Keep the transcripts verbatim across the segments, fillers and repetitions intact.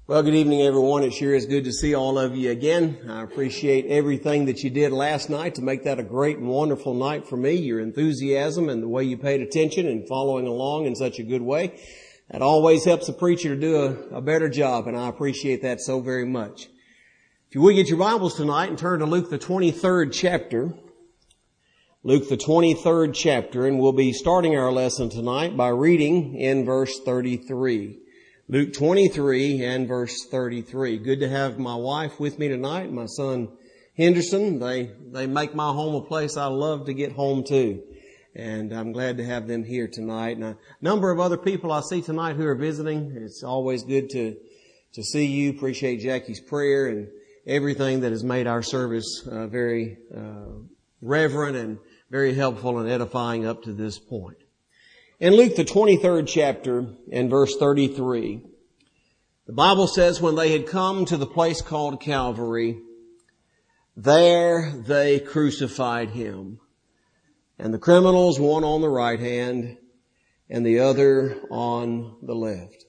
Well, good evening, everyone. It sure is good to see all of you again. I appreciate everything that you did last night to make that a great and wonderful night for me. Your enthusiasm and the way you paid attention and following along in such a good way. That always helps a preacher to do a, a better job, and I appreciate that so very much. If you would get your Bibles tonight and turn to Luke the twenty-third chapter. Luke the twenty-third chapter, and we'll be starting our lesson tonight by reading in verse thirty-three. Luke twenty-three and verse thirty-three. Good to have my wife with me tonight, my son Henderson. They, they make my home a place I love to get home to. And I'm glad to have them here tonight. And a number of other people I see tonight who are visiting. It's always good to, to see you. Appreciate Jackie's prayer and everything that has made our service uh, very uh, reverent and very helpful and edifying up to this point. In Luke the twenty-third chapter and verse thirty-three, the Bible says, when they had come to the place called Calvary, there they crucified him, and the criminals, one on the right hand and the other on the left.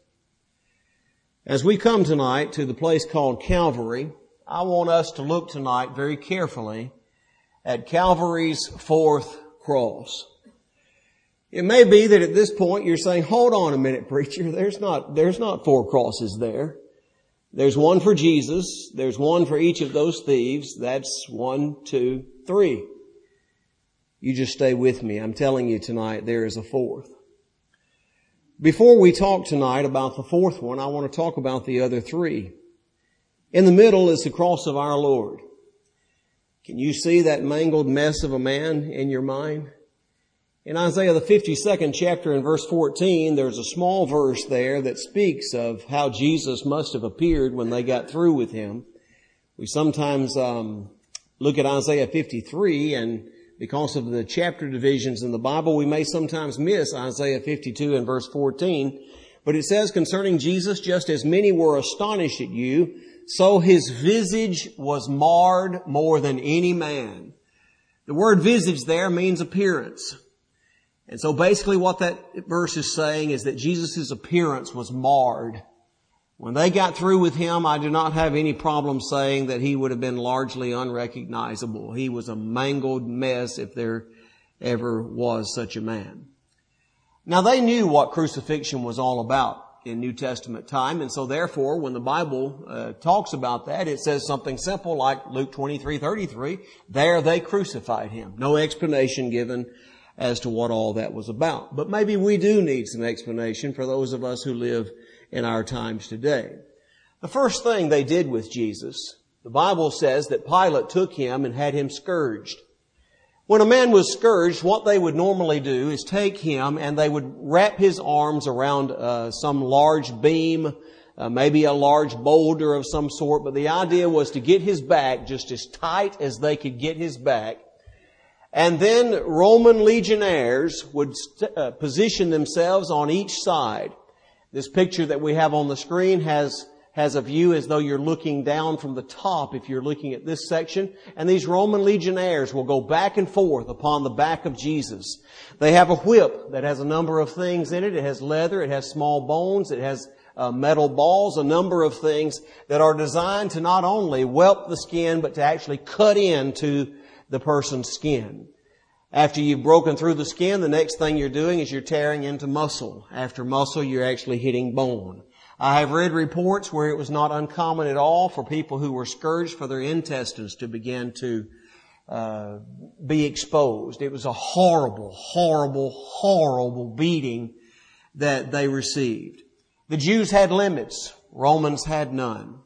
As we come tonight to the place called Calvary, I want us to look tonight very carefully at Calvary's fourth cross. It may be that at this point you're saying, hold on a minute, preacher. There's not, there's not four crosses there. There's one for Jesus. There's one for each of those thieves. That's one, two, three. You just stay with me. I'm telling you tonight there is a fourth. Before we talk tonight about the fourth one, I want to talk about the other three. In the middle is the cross of our Lord. Can you see that mangled mess of a man in your mind? In Isaiah the fifty-second chapter in verse fourteen, there's a small verse there that speaks of how Jesus must have appeared when they got through with him. We sometimes um, look at Isaiah fifty-three, and because of the chapter divisions in the Bible, we may sometimes miss Isaiah fifty-two and verse fourteen. But it says concerning Jesus, just as many were astonished at you, so his visage was marred more than any man. The word visage there means appearance. And so basically what that verse is saying is that Jesus' appearance was marred. When they got through with him, I do not have any problem saying that he would have been largely unrecognizable. He was a mangled mess if there ever was such a man. Now they knew what crucifixion was all about in New Testament time, and so therefore when the Bible uh, talks about that, it says something simple like Luke twenty-three thirty-three, there they crucified him. No explanation given as to what all that was about. But maybe we do need some explanation for those of us who live in our times today. The first thing they did with Jesus, the Bible says that Pilate took him and had him scourged. When a man was scourged, what they would normally do is take him and they would wrap his arms around uh, some large beam, uh, maybe a large boulder of some sort, but the idea was to get his back just as tight as they could get his back. And then Roman legionnaires would st- uh, position themselves on each side. This picture that we have on the screen has has a view as though you're looking down from the top if you're looking at this section. And these Roman legionnaires will go back and forth upon the back of Jesus. They have a whip that has a number of things in it. It has leather, it has small bones, it has uh, metal balls, a number of things that are designed to not only whelp the skin, but to actually cut into the person's skin. After you've broken through the skin, the next thing you're doing is you're tearing into muscle. After muscle, you're actually hitting bone. I have read reports where it was not uncommon at all for people who were scourged for their intestines to begin to uh, be exposed. It was a horrible, horrible, horrible beating that they received. The Jews had limits. Romans had none.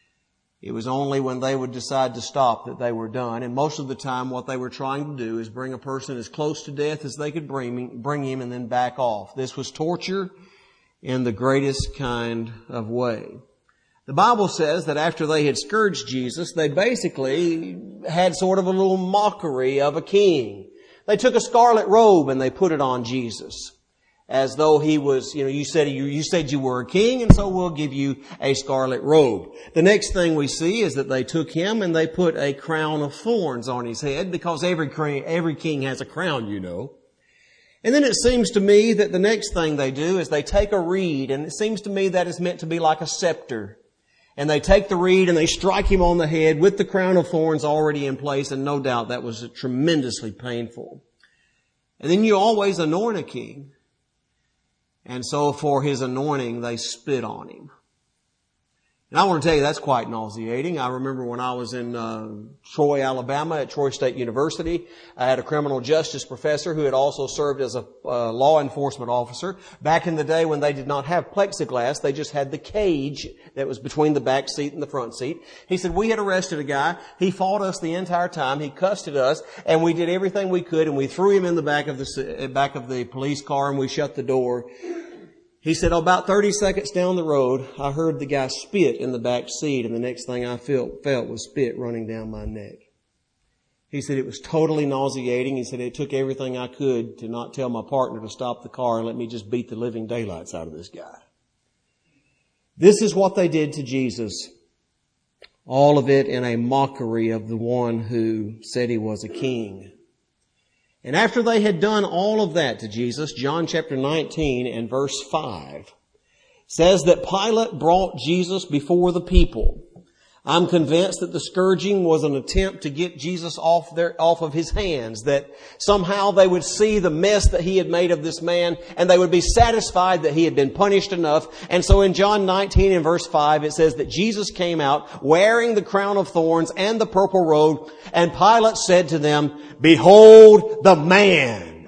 It was only when they would decide to stop that they were done. And most of the time what they were trying to do is bring a person as close to death as they could bring him, bring him and then back off. This was torture in the greatest kind of way. The Bible says that after they had scourged Jesus, they basically had sort of a little mockery of a king. They took a scarlet robe and they put it on Jesus, as though he was, you know, you said you, you said you were a king, and so we'll give you a scarlet robe. The next thing we see is that they took him and they put a crown of thorns on his head, because every every king has a crown, you know. And then it seems to me that the next thing they do is they take a reed, and it seems to me that is meant to be like a scepter. And they take the reed and they strike him on the head with the crown of thorns already in place, and no doubt that was tremendously painful. And then you always anoint a king. And so for his anointing, they spit on him. And I want to tell you, that's quite nauseating. I remember when I was in uh, Troy, Alabama, at Troy State University, I had a criminal justice professor who had also served as a uh, law enforcement officer. Back in the day when they did not have plexiglass, they just had the cage that was between the back seat and the front seat. He said, we had arrested a guy. He fought us the entire time. He cussed at us, and we did everything we could, and we threw him in the back of the back of the police car, and we shut the door. He said, about thirty seconds down the road, I heard the guy spit in the back seat, and the next thing I felt, felt was spit running down my neck. He said it was totally nauseating. He said it took everything I could to not tell my partner to stop the car and let me just beat the living daylights out of this guy. This is what they did to Jesus. All of it in a mockery of the one who said he was a king. And after they had done all of that to Jesus, John chapter nineteen and verse five says that Pilate brought Jesus before the people. I'm convinced that the scourging was an attempt to get Jesus off their, off of his hands, that somehow they would see the mess that he had made of this man, and they would be satisfied that he had been punished enough. And so in John nineteen and verse five, it says that Jesus came out wearing the crown of thorns and the purple robe, and Pilate said to them, behold the man.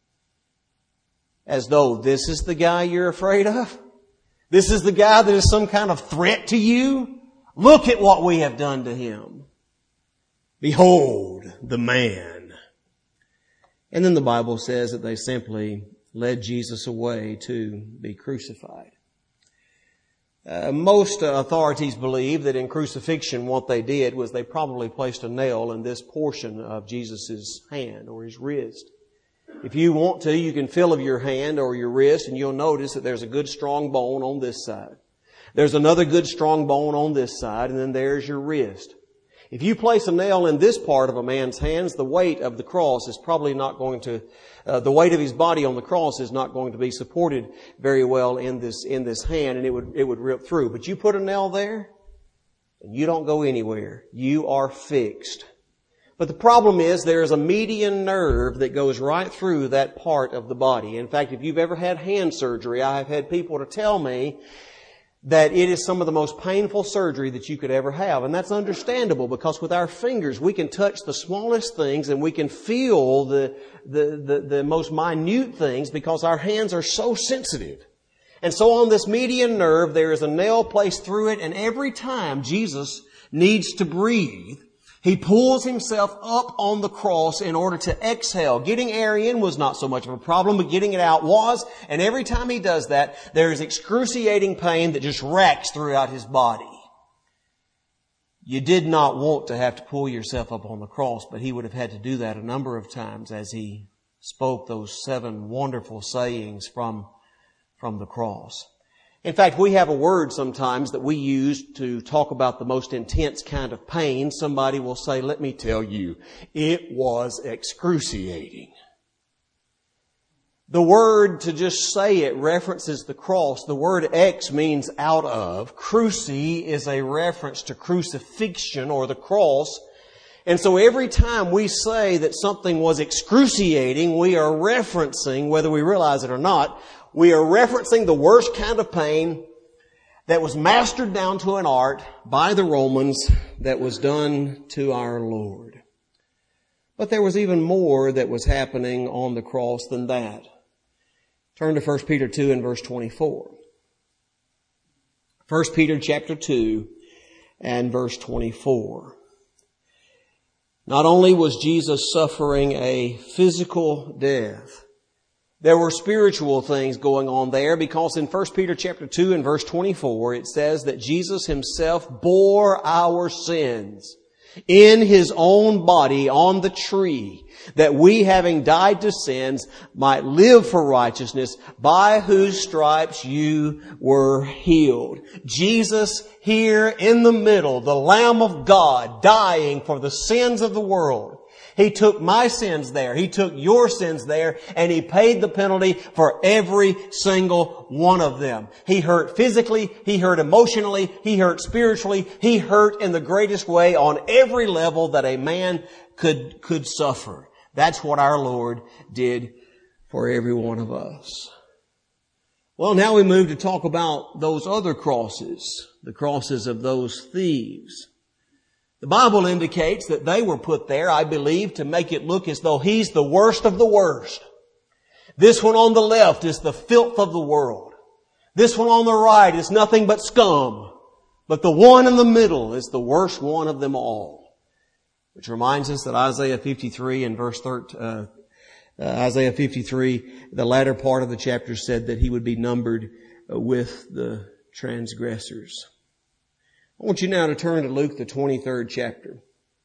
As though this is the guy you're afraid of? This is the guy that is some kind of threat to you? Look at what we have done to him. Behold the man. And then the Bible says that they simply led Jesus away to be crucified. Uh, most uh, authorities believe that in crucifixion what they did was they probably placed a nail in this portion of Jesus' hand or his wrist. If you want to, you can feel of your hand or your wrist, and you'll notice that there's a good strong bone on this side. There's another good strong bone on this side, and then there's your wrist. If you place a nail in this part of a man's hands, the weight of the cross is probably not going to, uh, the weight of his body on the cross is not going to be supported very well in this, in this hand, and it would, it would rip through. But you put a nail there, and you don't go anywhere. You are fixed. But the problem is there is a median nerve that goes right through that part of the body. In fact, if you've ever had hand surgery, I have had people to tell me that it is some of the most painful surgery that you could ever have. And that's understandable, because with our fingers we can touch the smallest things and we can feel the, the, the, the most minute things because our hands are so sensitive. And so on this median nerve there is a nail placed through it, and every time Jesus needs to breathe, he pulls himself up on the cross in order to exhale. Getting air in was not so much of a problem, but getting it out was. And every time he does that, there is excruciating pain that just racks throughout his body. You did not want to have to pull yourself up on the cross, but he would have had to do that a number of times as he spoke those seven wonderful sayings from, from the cross. In fact, we have a word sometimes that we use to talk about the most intense kind of pain. Somebody will say, let me tell you, it was excruciating. The word, to just say it, references the cross. The word ex means out of. Cruci is a reference to crucifixion or the cross. And so every time we say that something was excruciating, we are referencing, whether we realize it or not, we are referencing the worst kind of pain that was mastered down to an art by the Romans that was done to our Lord. But there was even more that was happening on the cross than that. Turn to First Peter two and verse twenty-four. First Peter chapter two and verse twenty-four. Not only was Jesus suffering a physical death, there were spiritual things going on there, because in First Peter chapter two and verse twenty-four, it says that Jesus himself bore our sins in his own body on the tree, that we, having died to sins, might live for righteousness, by whose stripes you were healed. Jesus here in the middle, the Lamb of God, dying for the sins of the world. He took my sins there. He took your sins there, and He paid the penalty for every single one of them. He hurt physically. He hurt emotionally. He hurt spiritually. He hurt in the greatest way on every level that a man could, could suffer. That's what our Lord did for every one of us. Well, now we move to talk about those other crosses, the crosses of those thieves. The Bible indicates that they were put there, I believe, to make it look as though he's the worst of the worst. This one on the left is the filth of the world. This one on the right is nothing but scum. But the one in the middle is the worst one of them all. Which reminds us that Isaiah fifty-three and verse thirteen, uh, uh, Isaiah fifty-three, the latter part of the chapter said that he would be numbered uh, with the transgressors. I want you now to turn to Luke, the twenty-third chapter.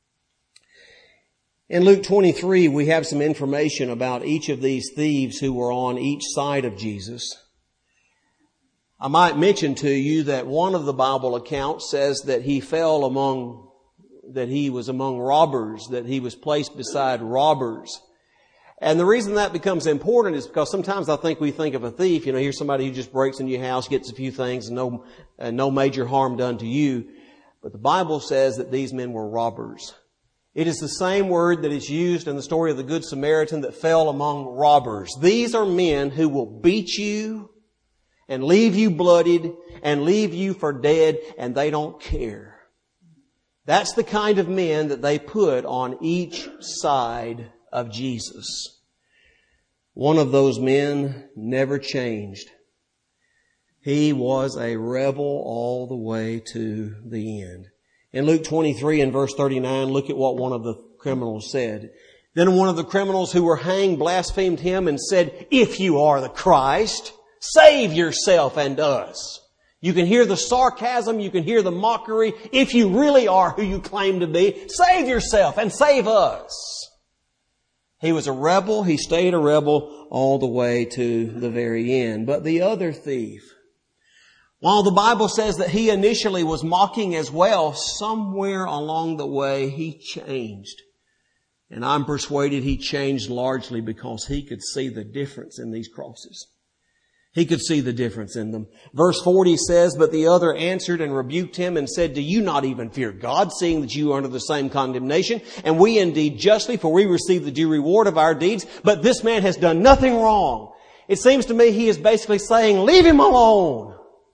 In Luke twenty-three, we have some information about each of these thieves who were on each side of Jesus. I might mention to you that one of the Bible accounts says that he fell among, that he was among robbers, that he was placed beside robbers. And the reason that becomes important is because sometimes I think we think of a thief, you know, here's somebody who just breaks into your house, gets a few things, and no, and no major harm done to you. But the Bible says that these men were robbers. It is the same word that is used in the story of the Good Samaritan that fell among robbers. These are men who will beat you and leave you bloodied and leave you for dead, and they don't care. That's the kind of men that they put on each side of Jesus. One of those men never changed. He was a rebel all the way to the end. In Luke twenty-three and verse thirty-nine, look at what one of the criminals said. Then one of the criminals who were hanged blasphemed him and said, "If you are the Christ, save yourself and us." You can hear the sarcasm, you can hear the mockery. If you really are who you claim to be, save yourself and save us. He was a rebel. He stayed a rebel all the way to the very end. But the other thief, while the Bible says that he initially was mocking as well, somewhere along the way he changed. And I'm persuaded he changed largely because he could see the difference in these crosses. He could see the difference in them. Verse forty says, "But the other answered and rebuked him and said, 'Do you not even fear God, seeing that you are under the same condemnation? And we indeed justly, for we receive the due reward of our deeds. But this man has done nothing wrong.'" It seems to me he is basically saying, leave him alone.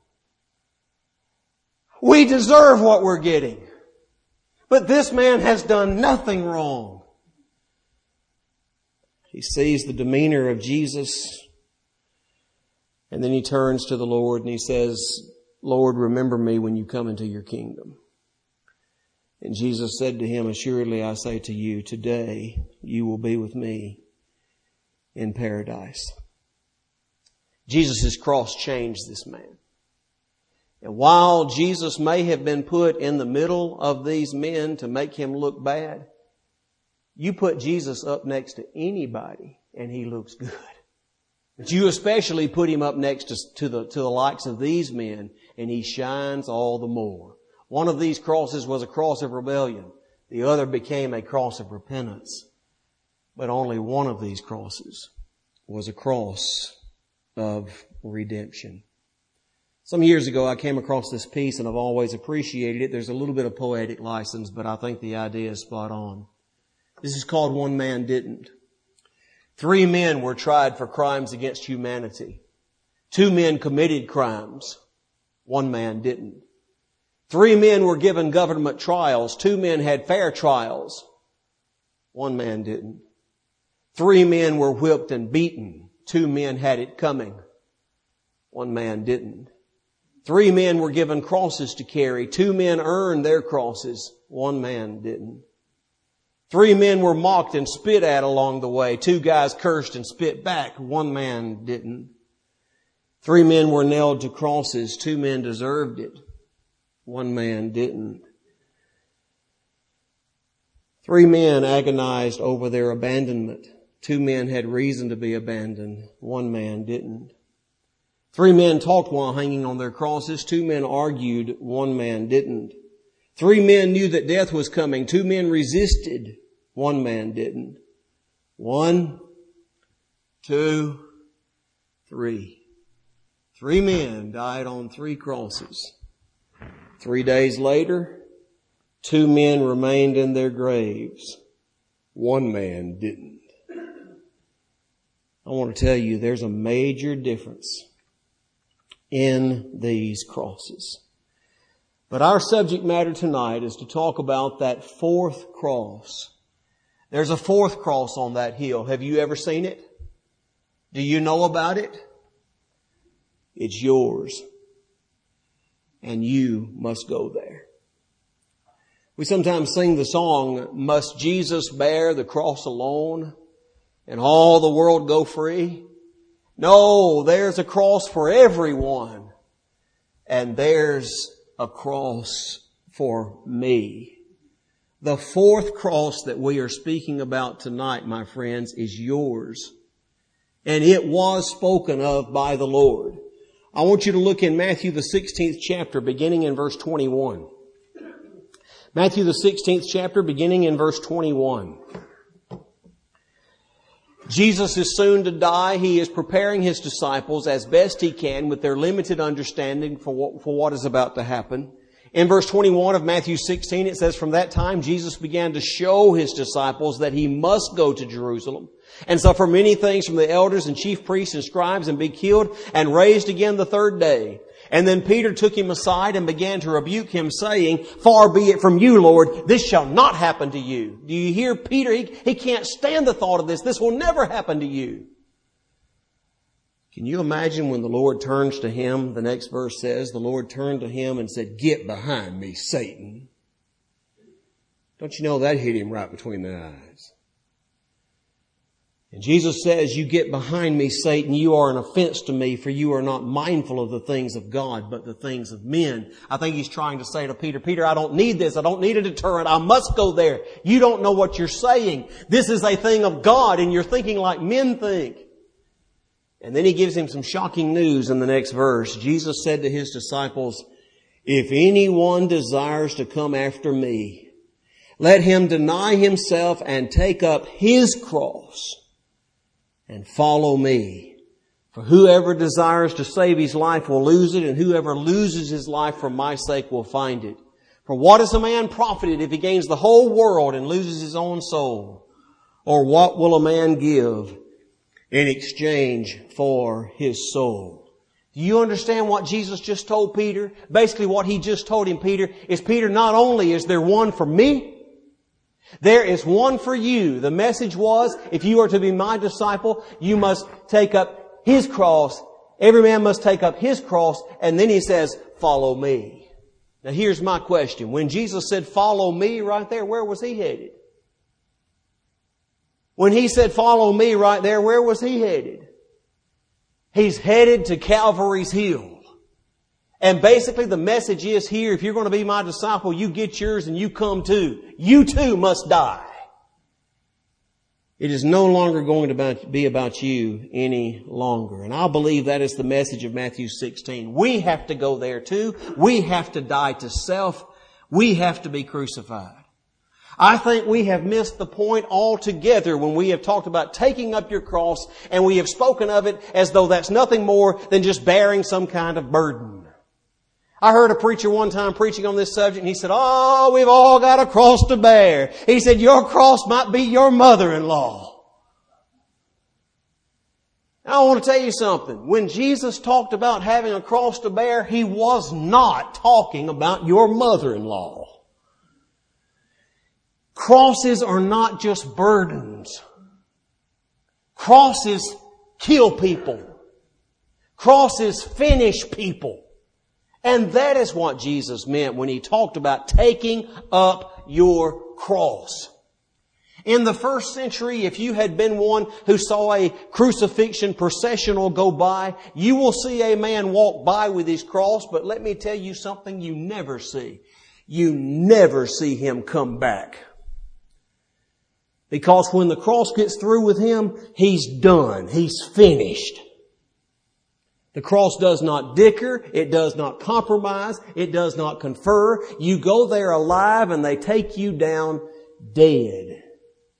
We deserve what we're getting. But this man has done nothing wrong. He sees the demeanor of Jesus. And then he turns to the Lord and he says, "Lord, remember me when you come into your kingdom." And Jesus said to him, "Assuredly I say to you, today you will be with me in paradise." Jesus' cross changed this man. And while Jesus may have been put in the middle of these men to make him look bad, you put Jesus up next to anybody and he looks good. But you especially put him up next to, to the to the likes of these men, and he shines all the more. One of these crosses was a cross of rebellion. The other became a cross of repentance. But only one of these crosses was a cross of redemption. Some years ago I came across this piece and I've always appreciated it. There's a little bit of poetic license, but I think the idea is spot on. This is called "One Man Didn't." Three men were tried for crimes against humanity. Two men committed crimes. One man didn't. Three men were given government trials. Two men had fair trials. One man didn't. Three men were whipped and beaten. Two men had it coming. One man didn't. Three men were given crosses to carry. Two men earned their crosses. One man didn't. Three men were mocked and spit at along the way. Two guys cursed and spit back. One man didn't. Three men were nailed to crosses. Two men deserved it. One man didn't. Three men agonized over their abandonment. Two men had reason to be abandoned. One man didn't. Three men talked while hanging on their crosses. Two men argued. One man didn't. Three men knew that death was coming. Two men resisted. One man didn't. One, two, three. Three men died on three crosses. Three days later, two men remained in their graves. One man didn't. I want to tell you there's a major difference in these crosses. But our subject matter tonight is to talk about that fourth cross. There's a fourth cross on that hill. Have you ever seen it? Do you know about it? It's yours. And you must go there. We sometimes sing the song, "Must Jesus bear the cross alone and all the world go free?" No, there's a cross for everyone. And there's a cross for me. The fourth cross that we are speaking about tonight, my friends, is yours. And it was spoken of by the Lord. I want you to look in Matthew the sixteenth chapter, beginning in verse twenty-one. Matthew the sixteenth chapter, beginning in verse twenty-one. Jesus is soon to die. He is preparing His disciples as best He can with their limited understanding for what, for what is about to happen. In verse twenty-one of Matthew sixteen, it says, "From that time Jesus began to show His disciples that He must go to Jerusalem and suffer many things from the elders and chief priests and scribes and be killed and raised again the third day. And then Peter took Him aside and began to rebuke Him, saying, 'Far be it from you, Lord, this shall not happen to you.'" Do you hear Peter? He, he can't stand the thought of this. This will never happen to you. Can you imagine when the Lord turns to him? The next verse says, the Lord turned to him and said, "Get behind me, Satan." Don't you know that hit him right between the eyes? And Jesus says, "You get behind me, Satan. You are an offense to me, for you are not mindful of the things of God, but the things of men." I think He's trying to say to Peter, Peter, I don't need this. I don't need a deterrent. I must go there. You don't know what you're saying. This is a thing of God, and you're thinking like men think. And then He gives him some shocking news in the next verse. Jesus said to His disciples, "If anyone desires to come after me, let him deny himself and take up his cross and follow me. For whoever desires to save his life will lose it, and whoever loses his life for my sake will find it. For what is a man profited if he gains the whole world and loses his own soul? Or what will a man give in exchange for his soul?" Do you understand what Jesus just told Peter? Basically what He just told him, Peter, is, Peter, not only is there one for me, there is one for you. The message was, if you are to be my disciple, you must take up His cross. Every man must take up his cross. And then He says, "Follow me." Now here's my question. When Jesus said, "Follow me," right there, where was He headed? When He said, "Follow me," right there, where was He headed? He's headed to Calvary's Hill. And basically the message is here, if you're going to be my disciple, you get yours and you come too. You too must die. It is no longer going to be about you any longer. And I believe that is the message of Matthew sixteen. We have to go there too. We have to die to self. We have to be crucified. I think we have missed the point altogether when we have talked about taking up your cross, and we have spoken of it as though that's nothing more than just bearing some kind of burden. I heard a preacher one time preaching on this subject, and he said, "Oh, we've all got a cross to bear." He said, "Your cross might be your mother-in-law." Now, I want to tell you something. When Jesus talked about having a cross to bear, He was not talking about your mother-in-law. Crosses are not just burdens. Crosses kill people. Crosses finish people. And that is what Jesus meant when He talked about taking up your cross. In the first century, if you had been one who saw a crucifixion processional go by, you will see a man walk by with his cross, but let me tell you something you never see. You never see him come back. Because when the cross gets through with him, he's done. He's finished. The cross does not dicker. It does not compromise. It does not confer. You go there alive and they take you down dead.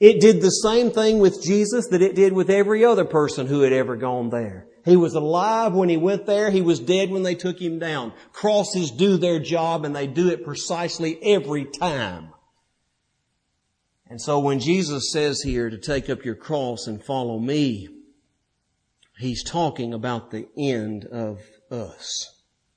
It did the same thing with Jesus that it did with every other person who had ever gone there. He was alive when He went there. He was dead when they took Him down. Crosses do their job, and they do it precisely every time. And so when Jesus says here to take up your cross and follow me, He's talking about the end of us.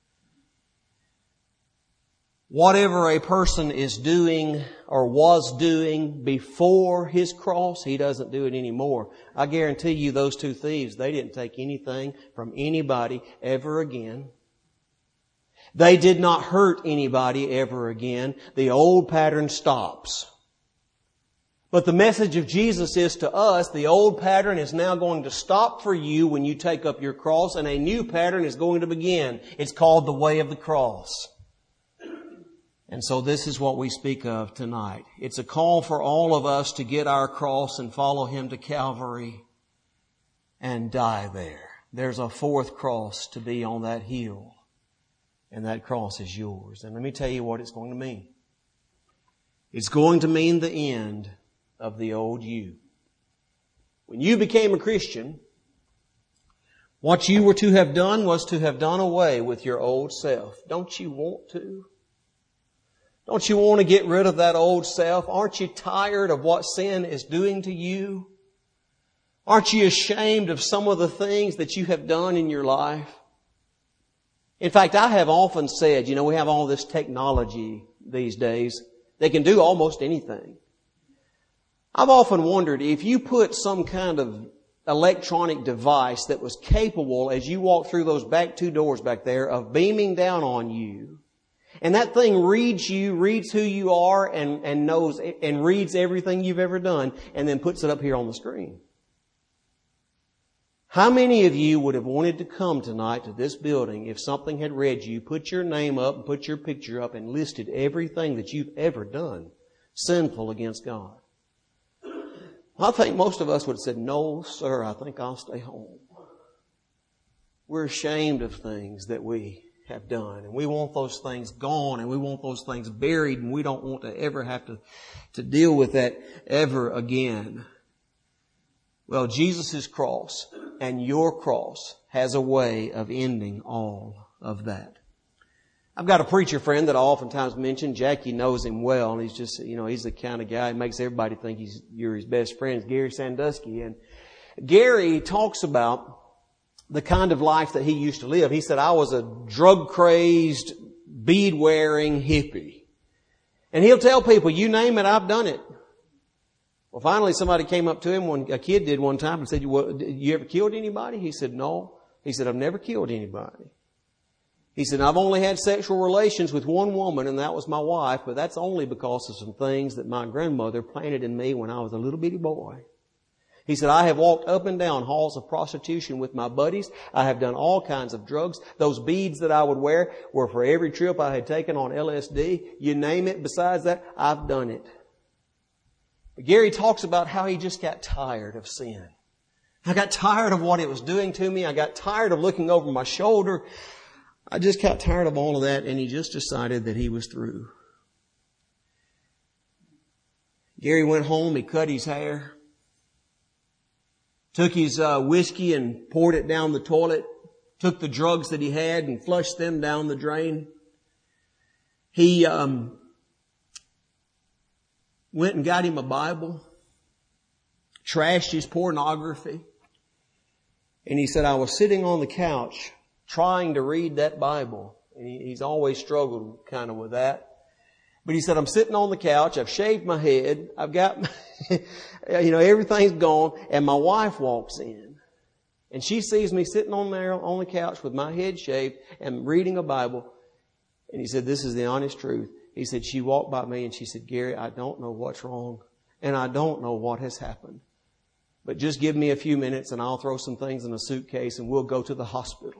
Whatever a person is doing or was doing before his cross, he doesn't do it anymore. I guarantee you those two thieves, they didn't take anything from anybody ever again. They did not hurt anybody ever again. The old pattern stops. But the message of Jesus is to us, the old pattern is now going to stop for you when you take up your cross, and a new pattern is going to begin. It's called the way of the cross. And so this is what we speak of tonight. It's a call for all of us to get our cross and follow Him to Calvary and die there. There's a fourth cross to be on that hill, and that cross is yours. And let me tell you what it's going to mean. It's going to mean the end of the old you. When you became a Christian, what you were to have done was to have done away with your old self. Don't you want to? Don't you want to get rid of that old self? Aren't you tired of what sin is doing to you? Aren't you ashamed of some of the things that you have done in your life? In fact, I have often said, you know, we have all this technology these days. They can do almost anything. I've often wondered if you put some kind of electronic device that was capable, as you walk through those back two doors back there, of beaming down on you, and that thing reads you, reads who you are, and, and knows, and reads everything you've ever done, and then puts it up here on the screen. How many of you would have wanted to come tonight to this building if something had read you, put your name up, and put your picture up, and listed everything that you've ever done sinful against God? I think most of us would have said, no, sir, I think I'll stay home. We're ashamed of things that we have done, and we want those things gone, and we want those things buried, and we don't want to ever have to, to deal with that ever again. Well, Jesus' cross and your cross has a way of ending all of that. I've got a preacher friend that I oftentimes mention. Jackie knows him well, and he's just, you know, he's the kind of guy who makes everybody think he's, you're his best friend. It's Gary Sandusky. And Gary talks about the kind of life that he used to live. He said, I was a drug-crazed, bead-wearing hippie. And he'll tell people, you name it, I've done it. Well, finally somebody came up to him, when a kid did one time, and said, well, you ever killed anybody? He said, no. He said, I've never killed anybody. He said, I've only had sexual relations with one woman, and that was my wife, but that's only because of some things that my grandmother planted in me when I was a little bitty boy. He said, I have walked up and down halls of prostitution with my buddies. I have done all kinds of drugs. Those beads that I would wear were for every trip I had taken on L S D. You name it. Besides that, I've done it. But Gary talks about how he just got tired of sin. I got tired of what it was doing to me. I got tired of looking over my shoulder. I just got tired of all of that, and he just decided that he was through. Gary went home, he cut his hair, took his uh, whiskey and poured it down the toilet, took the drugs that he had and flushed them down the drain. He um, went and got him a Bible, trashed his pornography, and he said, I was sitting on the couch trying to read that Bible. And he, he's always struggled kind of with that. But he said, I'm sitting on the couch. I've shaved my head. I've got, you know, everything's gone. And my wife walks in. And she sees me sitting on there on the couch with my head shaved and reading a Bible. And he said, this is the honest truth. He said, she walked by me and she said, Gary, I don't know what's wrong. And I don't know what has happened. But just give me a few minutes and I'll throw some things in a suitcase and we'll go to the hospital.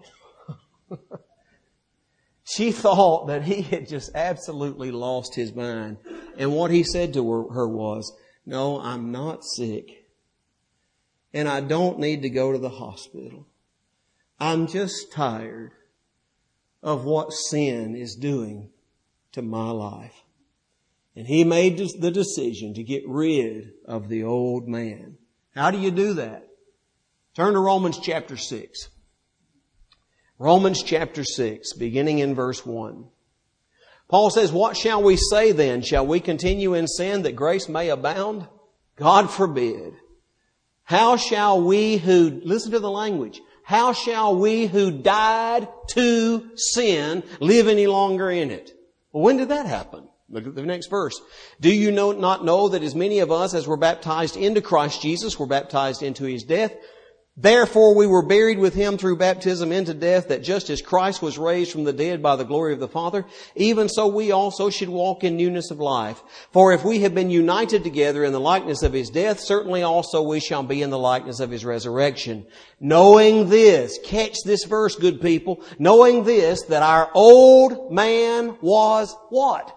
She thought that he had just absolutely lost his mind. And what he said to her, her was, no, I'm not sick. And I don't need to go to the hospital. I'm just tired of what sin is doing to my life. And He made the decision to get rid of the old man. How do you do that? Turn to Romans chapter six. Romans chapter six, beginning in verse one. Paul says, "What shall we say then? Shall we continue in sin that grace may abound? God forbid. How shall we who," listen to the language, "how shall we who died to sin live any longer in it?" Well, when did that happen? Look at the next verse. "Do you know, not know that as many of us as were baptized into Christ Jesus were baptized into His death? Therefore we were buried with Him through baptism into death, that just as Christ was raised from the dead by the glory of the Father, even so we also should walk in newness of life. For if we have been united together in the likeness of His death, certainly also we shall be in the likeness of His resurrection. Knowing this," catch this verse, good people, "knowing this, that our old man was" what?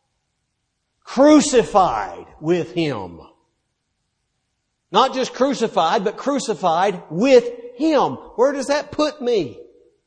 "Crucified with Him." Not just crucified, but crucified with Him. Where does that put me?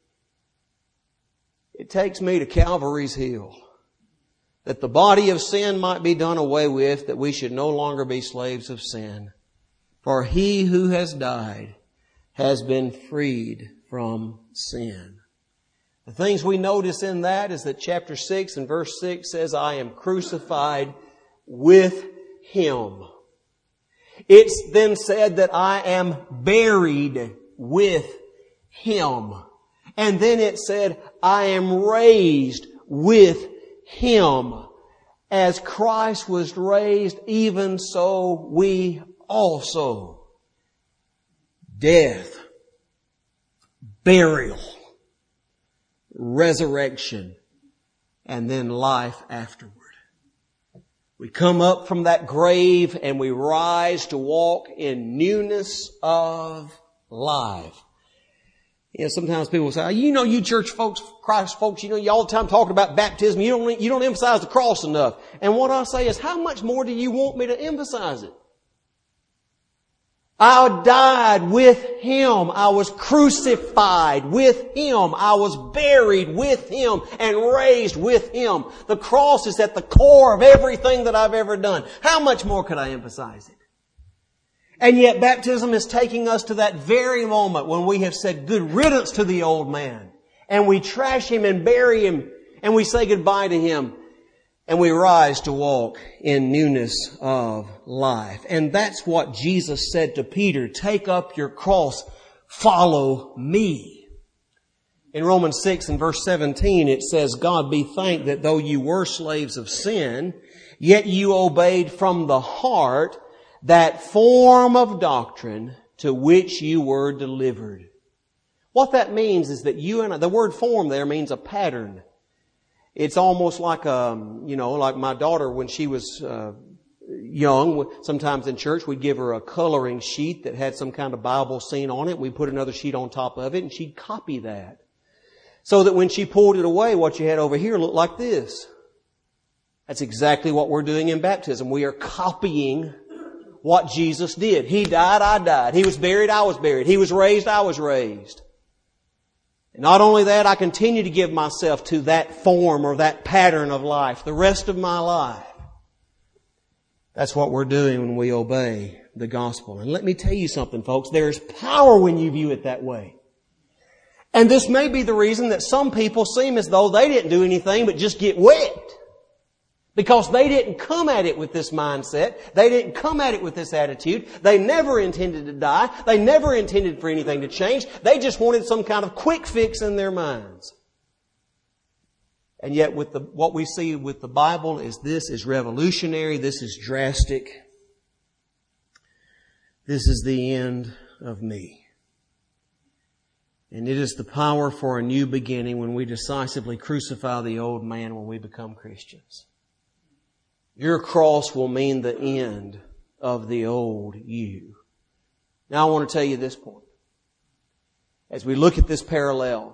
It takes me to Calvary's hill. That the body of sin might be done away with, that we should no longer be slaves of sin. For He who has died has been freed from sin. The things we notice in that is that chapter six and verse six says, "I am crucified with Him." It's then said that I am buried with Him. And then it said, I am raised with Him. As Christ was raised, even so we also. Death, burial, resurrection, and then life afterward. We come up from that grave and we rise to walk in newness of life. You know, sometimes people say, you know, you church folks, Christ folks, you know, you all the time talking about baptism. You don't, you don't emphasize the cross enough. And what I say is, how much more do you want me to emphasize it? I died with Him. I was crucified with Him. I was buried with Him and raised with Him. The cross is at the core of everything that I've ever done. How much more could I emphasize it? And yet baptism is taking us to that very moment when we have said good riddance to the old man. And we trash him and bury him and we say goodbye to him. And we rise to walk in newness of life. And that's what Jesus said to Peter. Take up your cross, follow me. In Romans six and verse seventeen it says, God be thanked that though you were slaves of sin, yet you obeyed from the heart that form of doctrine to which you were delivered. What that means is that you and I, the word form there means a pattern. It's almost like, um, you know, like my daughter when she was uh, young. Sometimes in church we'd give her a coloring sheet that had some kind of Bible scene on it. We'd put another sheet on top of it and she'd copy that. So that when she pulled it away, what you had over here looked like this. That's exactly what we're doing in baptism. We are copying what Jesus did. He died, I died. He was buried, I was buried. He was raised, I was raised. And not only that, I continue to give myself to that form or that pattern of life the rest of my life. That's what we're doing when we obey the gospel. And let me tell you something, folks. There is power when you view it that way. And this may be the reason that some people seem as though they didn't do anything but just get wet. Because they didn't come at it with this mindset. They didn't come at it with this attitude. They never intended to die. They never intended for anything to change. They just wanted some kind of quick fix in their minds. And yet with the, what we see with the Bible is this is revolutionary. This is drastic. This is the end of me. And it is the power for a new beginning when we decisively crucify the old man when we become Christians. Your cross will mean the end of the old you. Now I want to tell you this point. As we look at this parallel,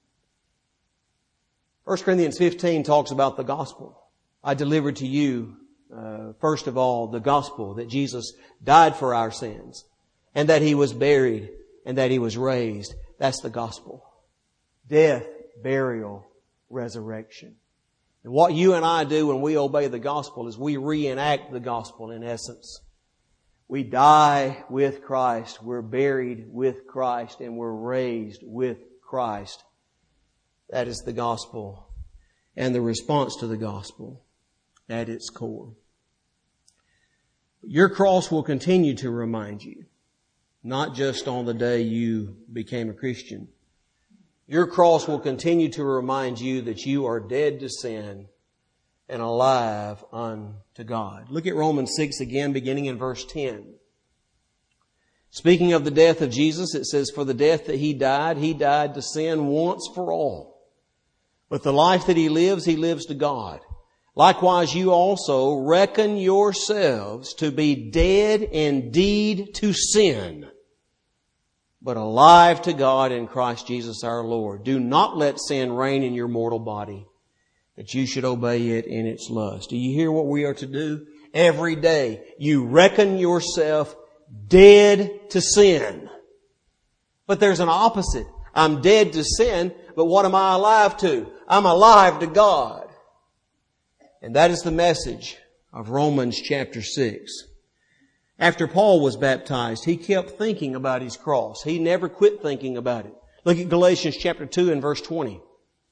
First Corinthians fifteen talks about the gospel. I delivered to you, uh, first of all, the gospel that Jesus died for our sins and that He was buried and that He was raised. That's the gospel. Death, burial, resurrection. And what you and I do when we obey the gospel is we reenact the gospel in essence. We die with Christ, we're buried with Christ, and we're raised with Christ. That is the gospel and the response to the gospel at its core. Your cross will continue to remind you, not just on the day you became a Christian. Your cross will continue to remind you that you are dead to sin and alive unto God. Look at Romans six again, beginning in verse ten. Speaking of the death of Jesus, it says, for the death that He died, He died to sin once for all. But the life that He lives, He lives to God. Likewise, you also reckon yourselves to be dead indeed to sin, but alive to God in Christ Jesus our Lord. Do not let sin reign in your mortal body, that you should obey it in its lust. Do you hear what we are to do? Every day, you reckon yourself dead to sin. But there's an opposite. I'm dead to sin, but what am I alive to? I'm alive to God. And that is the message of Romans chapter six. After Paul was baptized, he kept thinking about his cross. He never quit thinking about it. Look at Galatians chapter two and verse twenty.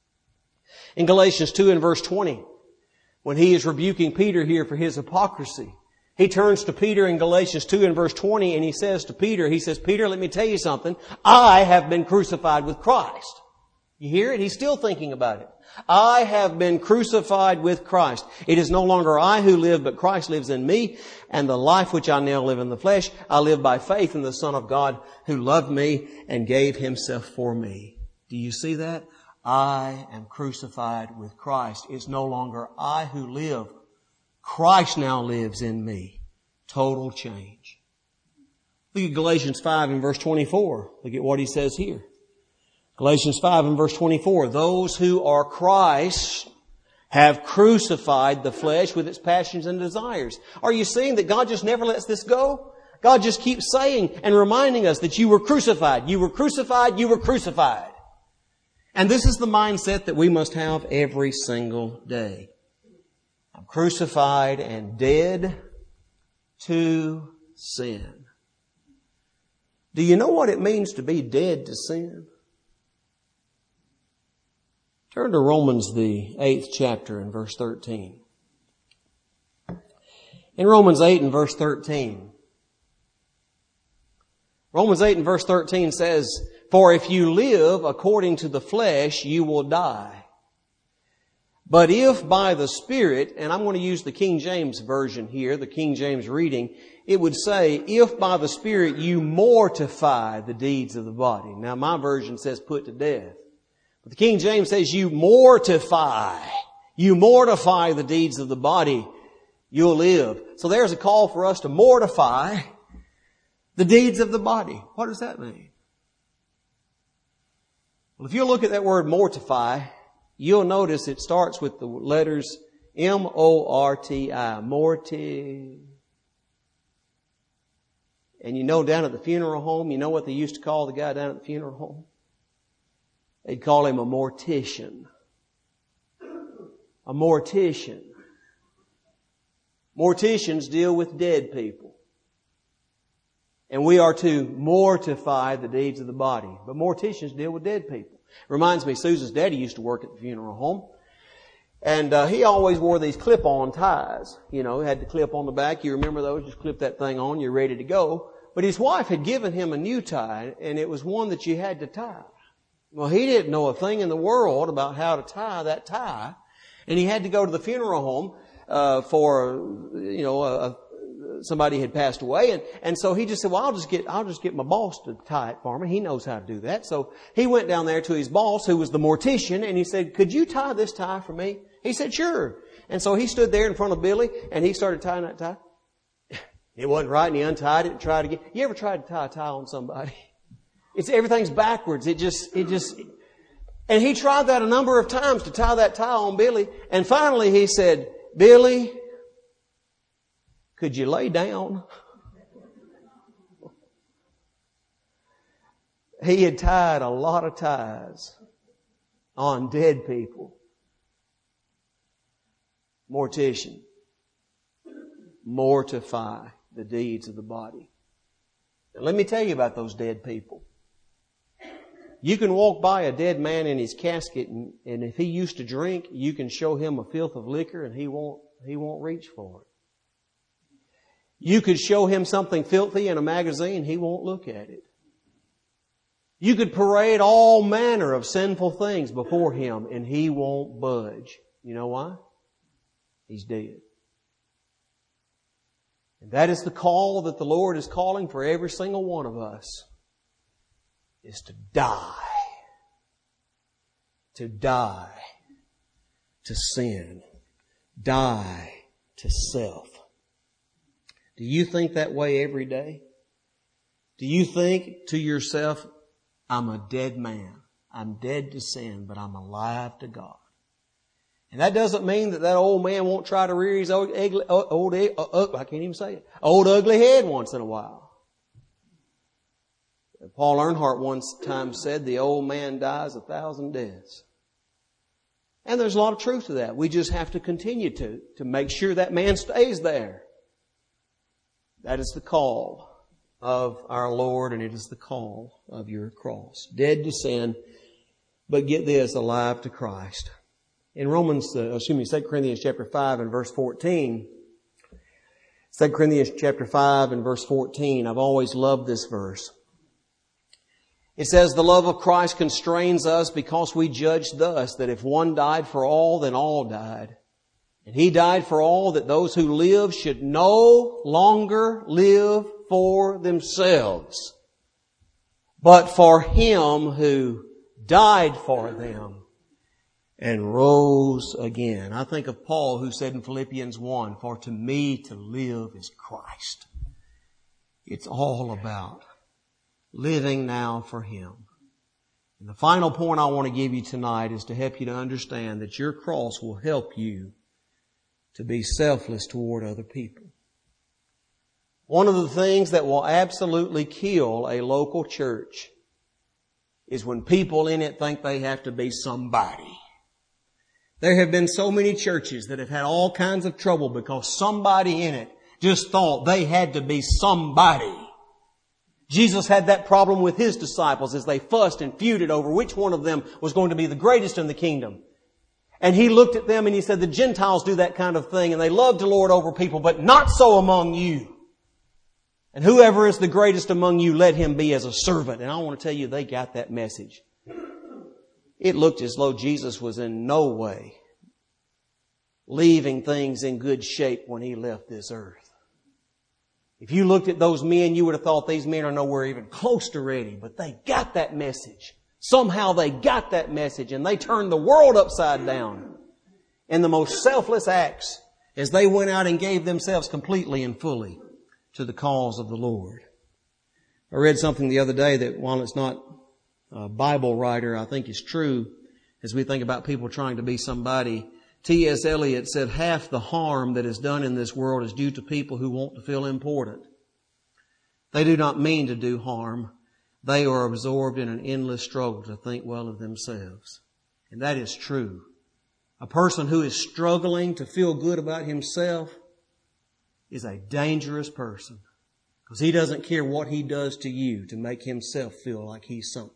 In Galatians two and verse twenty, when he is rebuking Peter here for his hypocrisy, he turns to Peter in Galatians two and verse twenty and he says to Peter, he says, Peter, let me tell you something. I have been crucified with Christ. You hear it? He's still thinking about it. I have been crucified with Christ. It is no longer I who live, but Christ lives in me. And the life which I now live in the flesh, I live by faith in the Son of God who loved me and gave Himself for me. Do you see that? I am crucified with Christ. It's no longer I who live. Christ now lives in me. Total change. Look at Galatians five and verse twenty-four. Look at what he says here. Galatians five and verse twenty-four. Those who are Christ have crucified the flesh with its passions and desires. Are you seeing that God just never lets this go? God just keeps saying and reminding us that you were crucified. You were crucified. You were crucified. And this is the mindset that we must have every single day. I'm crucified and dead to sin. Do you know what it means to be dead to sin? Turn to Romans, the eighth chapter and verse thirteen. In Romans eight and verse thirteen, Romans eight and verse thirteen says, for if you live according to the flesh, you will die. But if by the Spirit, and I'm going to use the King James version here, the King James reading, it would say, if by the Spirit you mortify the deeds of the body. Now my version says put to death. But the King James says you mortify. You mortify the deeds of the body, you'll live. So there's a call for us to mortify the deeds of the body. What does that mean? Well, if you look at that word mortify, you'll notice it starts with the letters M O R T I. Morti. And you know down at the funeral home, you know what they used to call the guy down at the funeral home? They'd call him a mortician. A mortician. Morticians deal with dead people. And we are to mortify the deeds of the body. But morticians deal with dead people. Reminds me, Susan's daddy used to work at the funeral home. And uh, he always wore these clip-on ties. You know, had the clip on the back. You remember those? Just clip that thing on, you're ready to go. But his wife had given him a new tie, and it was one that you had to tie. Well, he didn't know a thing in the world about how to tie that tie. And he had to go to the funeral home uh, for, you know, a, somebody had passed away. And, and so he just said, well, I'll just get, I'll just get my boss to tie it for me. He knows how to do that. So he went down there to his boss, who was the mortician, and he said, could you tie this tie for me? He said, sure. And so he stood there in front of Billy, and he started tying that tie. It wasn't right, and he untied it and tried again. You ever tried to tie a tie on somebody? It's, everything's backwards. It just, it just, and he tried that a number of times to tie that tie on Billy. And finally he said, Billy, could you lay down? He had tied a lot of ties on dead people. mortician. Mortify the deeds of the body. Now, let me tell you about those dead people. You can walk by a dead man in his casket, and, and if he used to drink, you can show him a filth of liquor and he won't, he won't reach for it. You could show him something filthy in a magazine, he won't look at it. You could parade all manner of sinful things before him and he won't budge. You know why? He's dead. And that is the call that the Lord is calling for every single one of us, is to die. To die to sin. Die to self. Do you think that way every day? Do you think to yourself, I'm a dead man. I'm dead to sin, but I'm alive to God? And that doesn't mean that that old man won't try to rear his old, ugly, old, old I can't even say it, old ugly head once in a while. Paul Earnhardt one time said, the old man dies a thousand deaths. And there's a lot of truth to that. We just have to continue to, to make sure that man stays there. That is the call of our Lord, and it is the call of your cross. Dead to sin, but get this, alive to Christ. In Romans, uh, excuse me, Second Corinthians chapter five and verse fourteen, Second Corinthians chapter five and verse fourteen, I've always loved this verse. It says, the love of Christ constrains us because we judge thus, that if one died for all, then all died. And He died for all, that those who live should no longer live for themselves, but for Him who died for them and rose again. I think of Paul, who said in Philippians one, for to me to live is Christ. It's all about living now for Him. And the final point I want to give you tonight is to help you to understand that your cross will help you to be selfless toward other people. One of the things that will absolutely kill a local church is when people in it think they have to be somebody. There have been so many churches that have had all kinds of trouble because somebody in it just thought they had to be somebody. Jesus had that problem with His disciples as they fussed and feuded over which one of them was going to be the greatest in the kingdom. And He looked at them and He said, the Gentiles do that kind of thing and they love to lord over people, but not so among you. And whoever is the greatest among you, let him be as a servant. And I want to tell you, they got that message. It looked as though Jesus was in no way leaving things in good shape when He left this earth. If you looked at those men, you would have thought these men are nowhere even close to ready. But they got that message. Somehow they got that message and they turned the world upside down in the most selfless acts as they went out and gave themselves completely and fully to the cause of the Lord. I read something the other day that, while it's not a Bible writer, I think is true as we think about people trying to be somebody. T S Eliot said, half the harm that is done in this world is due to people who want to feel important. They do not mean to do harm. They are absorbed in an endless struggle to think well of themselves. And that is true. A person who is struggling to feel good about himself is a dangerous person, because he doesn't care what he does to you to make himself feel like he's something.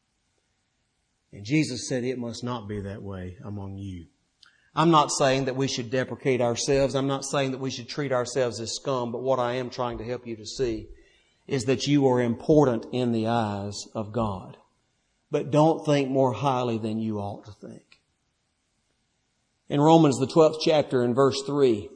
And Jesus said it must not be that way among you. I'm not saying that we should deprecate ourselves. I'm not saying that we should treat ourselves as scum. But what I am trying to help you to see is that you are important in the eyes of God. But don't think more highly than you ought to think. In Romans, the twelfth chapter and verse three,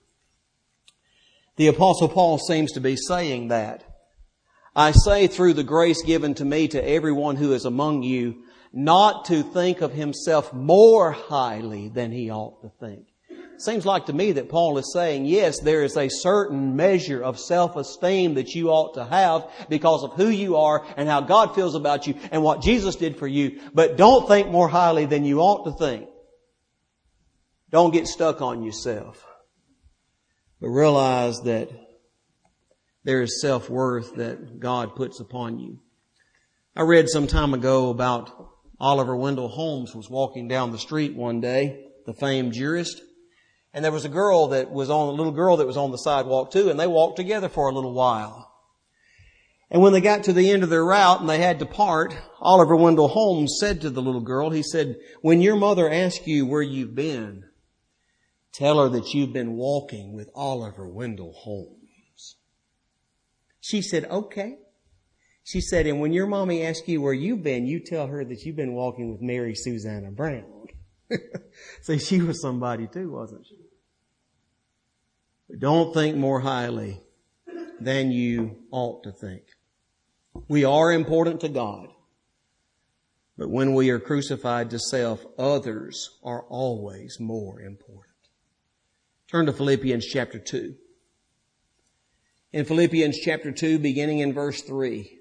the Apostle Paul seems to be saying that. I say through the grace given to me to everyone who is among you, not to think of himself more highly than he ought to think. Seems like to me that Paul is saying, yes, there is a certain measure of self-esteem that you ought to have because of who you are and how God feels about you and what Jesus did for you. But don't think more highly than you ought to think. Don't get stuck on yourself. But realize that there is self-worth that God puts upon you. I read some time ago about Oliver Wendell Holmes was walking down the street one day, the famed jurist, And there was a girl that was on, a little girl that was on the sidewalk too, and they walked together for a little while. And when they got to the end of their route and they had to part, Oliver Wendell Holmes said to the little girl, he said, when your mother asks you where you've been, tell her that you've been walking with Oliver Wendell Holmes. She said, okay. She said, and when your mommy asks you where you've been, you tell her that you've been walking with Mary Susanna Brown. See, she was somebody too, wasn't she? But don't think more highly than you ought to think. We are important to God. But when we are crucified to self, others are always more important. Turn to Philippians chapter two. In Philippians chapter two, beginning in verse three,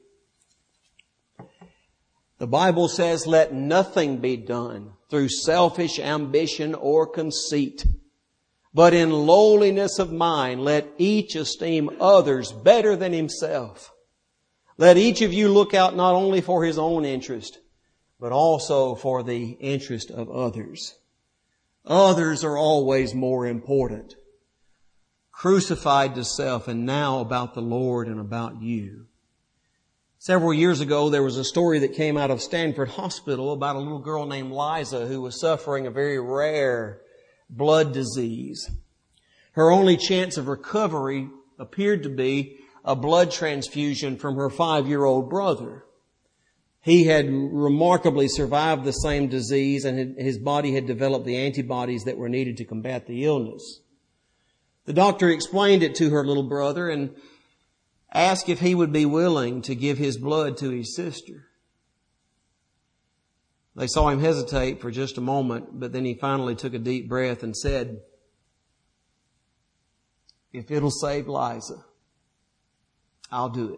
the Bible says, let nothing be done through selfish ambition or conceit, but in lowliness of mind, let each esteem others better than himself. Let each of you look out not only for his own interest, but also for the interest of others. Others are always more important. Crucified to self, and now about the Lord and about you. Several years ago, there was a story that came out of Stanford Hospital about a little girl named Liza who was suffering a very rare blood disease. Her only chance of recovery appeared to be a blood transfusion from her five-year-old brother. He had remarkably survived the same disease, and his body had developed the antibodies that were needed to combat the illness. The doctor explained it to her little brother and asked if he would be willing to give his blood to his sister. They saw him hesitate for just a moment, but then he finally took a deep breath and said, if it'll save Liza, I'll do it.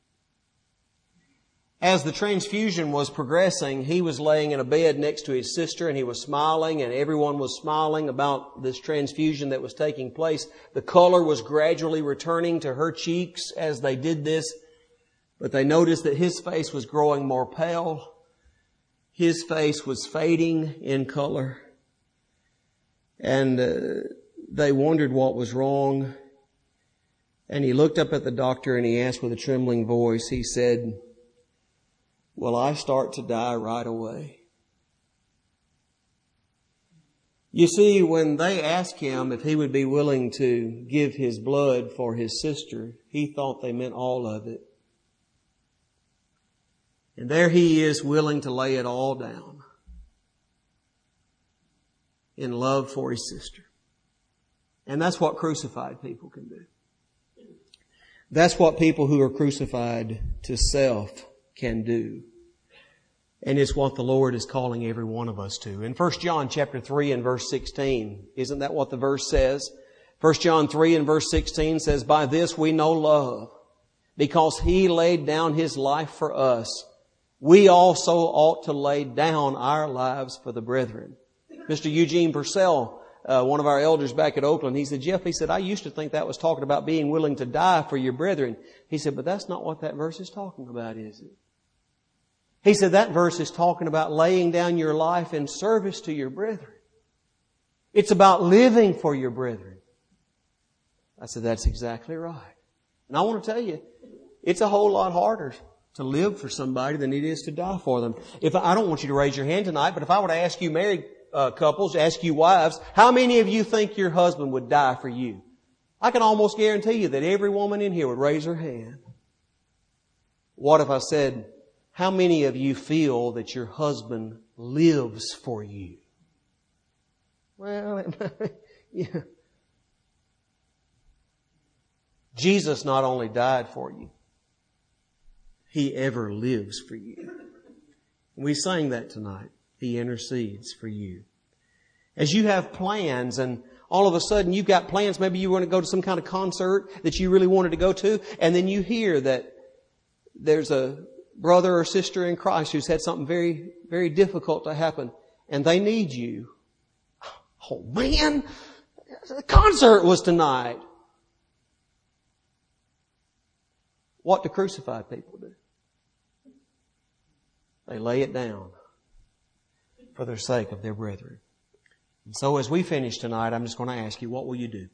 As the transfusion was progressing, he was laying in a bed next to his sister and he was smiling, and everyone was smiling about this transfusion that was taking place. The color was gradually returning to her cheeks as they did this, but they noticed that his face was growing more pale. His face was fading in color, and uh, they wondered what was wrong. And he looked up at the doctor and he asked with a trembling voice, he said, will I start to die right away? You see, when they asked him if he would be willing to give his blood for his sister, he thought they meant all of it. And there he is, willing to lay it all down in love for his sister. And that's what crucified people can do. That's what people who are crucified to self can do. And it's what the Lord is calling every one of us to. In First John chapter three and verse sixteen, isn't that what the verse says? First John three and verse sixteen says, by this we know love, because He laid down His life for us. We also ought to lay down our lives for the brethren. Mister Eugene Purcell, Uh, one of our elders back at Oakland, he said, Jeff, he said, I used to think that was talking about being willing to die for your brethren. He said, but that's not what that verse is talking about, is it? He said, that verse is talking about laying down your life in service to your brethren. It's about living for your brethren. I said, that's exactly right. And I want to tell you, it's a whole lot harder to live for somebody than it is to die for them. If I don't want you to raise your hand tonight, but if I were to ask you married Uh, couples, ask you wives, how many of you think your husband would die for you? I can almost guarantee you that every woman in here would raise her hand. What if I said, how many of you feel that your husband lives for you? Well, yeah. Jesus not only died for you, He ever lives for you. We sang that tonight. He intercedes for you. As you have plans and all of a sudden you've got plans, maybe you want to go to some kind of concert that you really wanted to go to, and then you hear that there's a brother or sister in Christ who's had something very, very difficult to happen, and they need you. Oh man, the concert was tonight. What do crucified people do? They lay it down for the sake of their brethren. And so as we finish tonight, I'm just going to ask you, what will you do?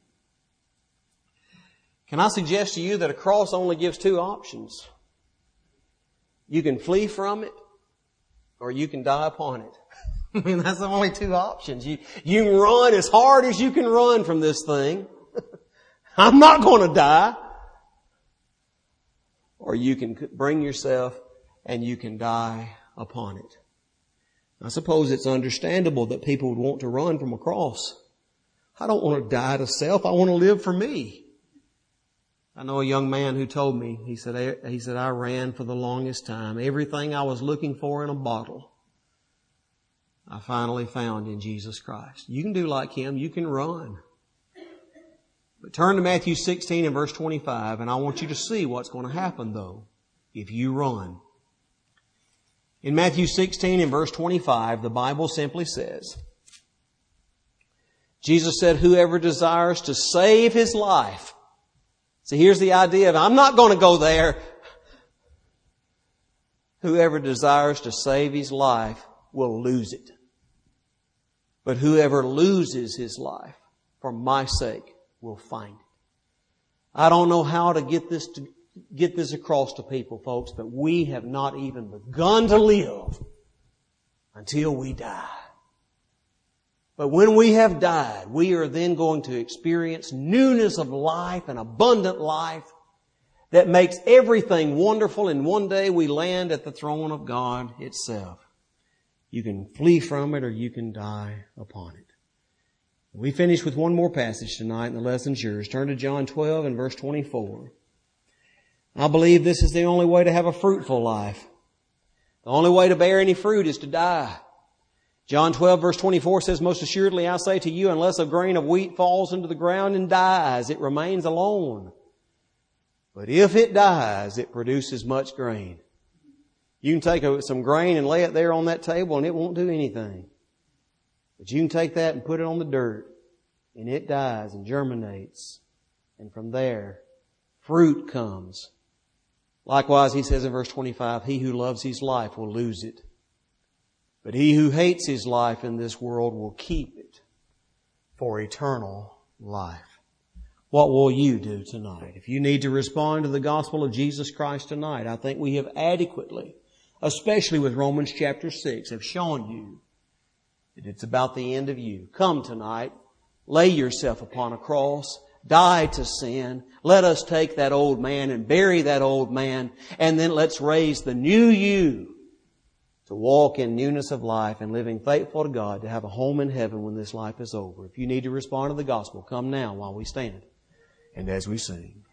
Can I suggest to you that a cross only gives two options? You can flee from it, or you can die upon it. I mean, that's the only two options. You, you can run as hard as you can run from this thing. I'm not going to die. Or you can bring yourself and you can die upon it. I suppose it's understandable that people would want to run from a cross. I don't want to die to self. I want to live for me. I know a young man who told me, he said, he said, I ran for the longest time. Everything I was looking for in a bottle, I finally found in Jesus Christ. You can do like Him. You can run. But turn to Matthew sixteen and verse twenty-five, and I want you to see what's going to happen, though, if you run. In Matthew sixteen and verse twenty-five, the Bible simply says, Jesus said, whoever desires to save his life. So here's the idea of, I'm not going to go there. Whoever desires to save his life will lose it. But whoever loses his life for my sake will find it. I don't know how to get this to get this across to people, folks, but we have not even begun to live until we die. But when we have died, we are then going to experience newness of life and abundant life that makes everything wonderful, and one day we land at the throne of God itself. You can flee from it or you can die upon it. We finish with one more passage tonight, and the lesson's yours. Turn to John twelve and verse twenty-four. I believe this is the only way to have a fruitful life. The only way to bear any fruit is to die. John twelve verse twenty-four says, most assuredly I say to you, unless a grain of wheat falls into the ground and dies, it remains alone. But if it dies, it produces much grain. You can take a, some grain and lay it there on that table and it won't do anything. But you can take that and put it on the dirt and it dies and germinates. And from there, fruit comes. Likewise, he says in verse twenty-five, he who loves his life will lose it. But he who hates his life in this world will keep it for eternal life. What will you do tonight? If you need to respond to the gospel of Jesus Christ tonight, I think we have adequately, especially with Romans chapter six, have shown you that it's about the end of you. Come tonight, lay yourself upon a cross, die to sin. Let us take that old man and bury that old man, and then let's raise the new you to walk in newness of life and living faithful to God, to have a home in heaven when this life is over. If you need to respond to the gospel, come now while we stand and as we sing.